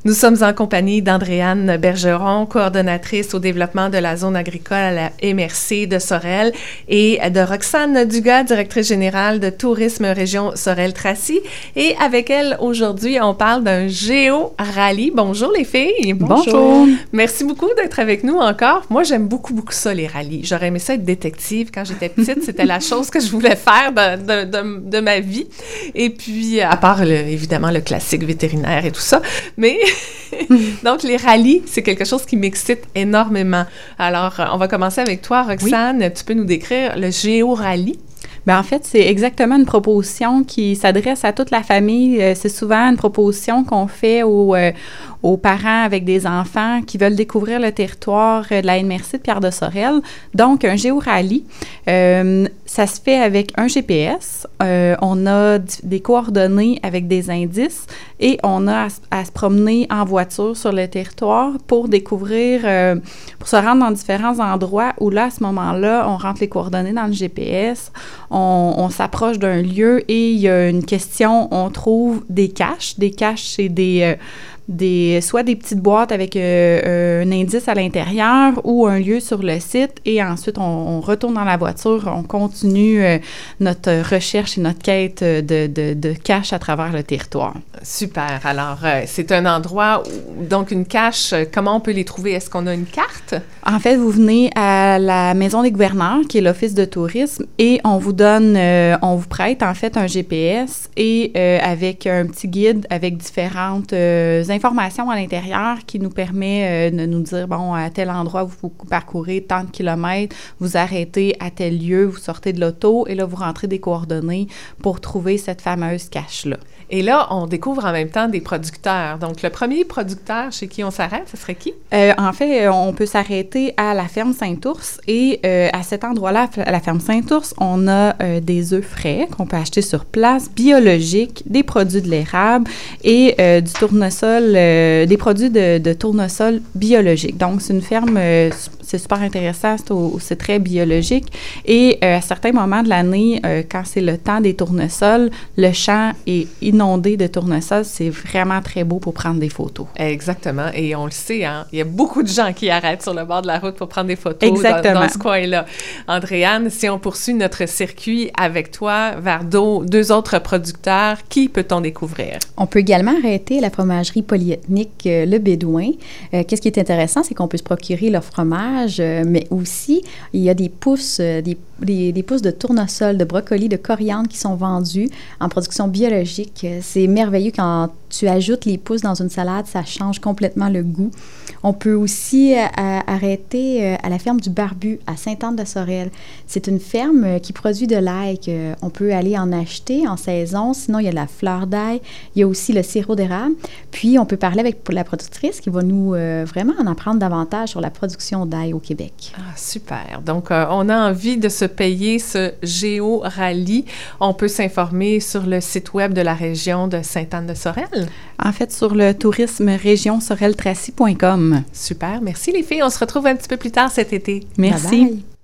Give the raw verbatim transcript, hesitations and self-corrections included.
Nous sommes en compagnie d'Andréane Bergeron, coordonnatrice au développement de la zone agricole à la M R C de Sorel, et de Roxane Dugas, directrice générale de Tourisme Région Sorel-Tracy. Et avec elle, aujourd'hui, on parle d'un géo-rallye. Bonjour les filles! Bonjour! Merci beaucoup d'être avec nous encore. Moi, j'aime beaucoup, beaucoup ça, les rallyes. J'aurais aimé ça être détective quand j'étais petite. C'était la chose que je voulais faire de, de, de, de ma vie. Et puis, à part, le, évidemment, le classique vétérinaire et tout ça. Mais, donc, les rallyes, c'est quelque chose qui m'excite énormément. Alors, on va commencer avec toi, Roxane. Oui. Tu peux nous décrire le géo-rallye? Bien, en fait, c'est exactement une proposition qui s'adresse à toute la famille. C'est souvent une proposition qu'on fait aux, euh, aux parents avec des enfants qui veulent découvrir le territoire de la M R C de Pierre-de-Sorel. Donc, un géo-rallye, euh, ça se fait avec un G P S. Euh, on a d- des coordonnées avec des indices et on a à, à se promener en voiture sur le territoire pour découvrir, euh, pour se rendre dans différents endroits où là, à ce moment-là, on rentre les coordonnées dans le G P S. On, on s'approche d'un lieu et il y a une question, on trouve des caches. Des caches, c'est des, euh, des soit des petites boîtes avec euh, un indice à l'intérieur ou un lieu sur le site. Et ensuite, on, on retourne dans la voiture, on continue euh, notre recherche et notre quête de, de, de caches à travers le territoire. Super. Alors, euh, c'est un endroit où, donc une cache, comment on peut les trouver? Est-ce qu'on a une carte? En fait, vous venez à la Maison des gouverneurs, qui est l'Office de tourisme, et on vous donne, euh, on vous prête en fait un G P S et euh, avec un petit guide avec différentes euh, informations à l'intérieur qui nous permet euh, de nous dire, bon, à tel endroit, vous, vous parcourez tant de kilomètres, vous arrêtez à tel lieu, vous sortez de l'auto et là, vous rentrez des coordonnées pour trouver cette fameuse cache-là. Et là, on découvre en même temps des producteurs. Donc, le premier producteur chez qui on s'arrête, ce serait qui? Euh, en fait, on peut s'arrêter à la ferme Saint-Ours et euh, à cet endroit-là, à la ferme Saint-Ours, on a euh, des œufs frais qu'on peut acheter sur place, biologiques, des produits de l'érable et euh, du tournesol, euh, des produits de, de tournesol biologique. Donc, c'est une ferme, euh, c'est super intéressant, c'est, au, c'est très biologique. Et euh, à certains moments de l'année, euh, quand c'est le temps des tournesols, le champ est inondé de tournesols. C'est vraiment très beau pour prendre des photos. Exactement. Et on le sait, hein, il y a beaucoup de gens qui arrêtent sur le bord de la route pour prendre des photos Exactement. Dans, dans ce coin-là. Andréane, si on poursuit notre circuit avec toi vers deux, deux autres producteurs, qui peut-on découvrir? On peut également arrêter à la fromagerie polyethnique euh, Le Bédouin. Euh, qu'est-ce qui est intéressant, c'est qu'on peut se procurer leur fromage, euh, mais aussi, il y a des pousses, euh, des, des, des pousses de tournesol, de brocoli, de coriandre qui sont vendus en production biologique. C'est merveilleux quand tu ajoutes les pousses dans une salade, ça change complètement le goût. On peut aussi euh, arrêter euh, à la ferme du Barbu, à Sainte-Anne-de-Sorel. C'est une ferme euh, qui produit de l'ail. Euh, on peut aller en acheter en saison. Sinon, il y a la fleur d'ail. Il y a aussi le sirop d'érable. Puis, on peut parler avec la productrice qui va nous euh, vraiment en apprendre davantage sur la production d'ail au Québec. Ah, super. Donc, euh, on a envie de se payer ce géo-rallye. On peut s'informer sur le site web de la région de Sainte-Anne-de-Sorel. En fait, sur le tourisme région sorel tracy point com. Super. Merci les filles. On se retrouve un petit peu plus tard cet été. Merci. Bye bye.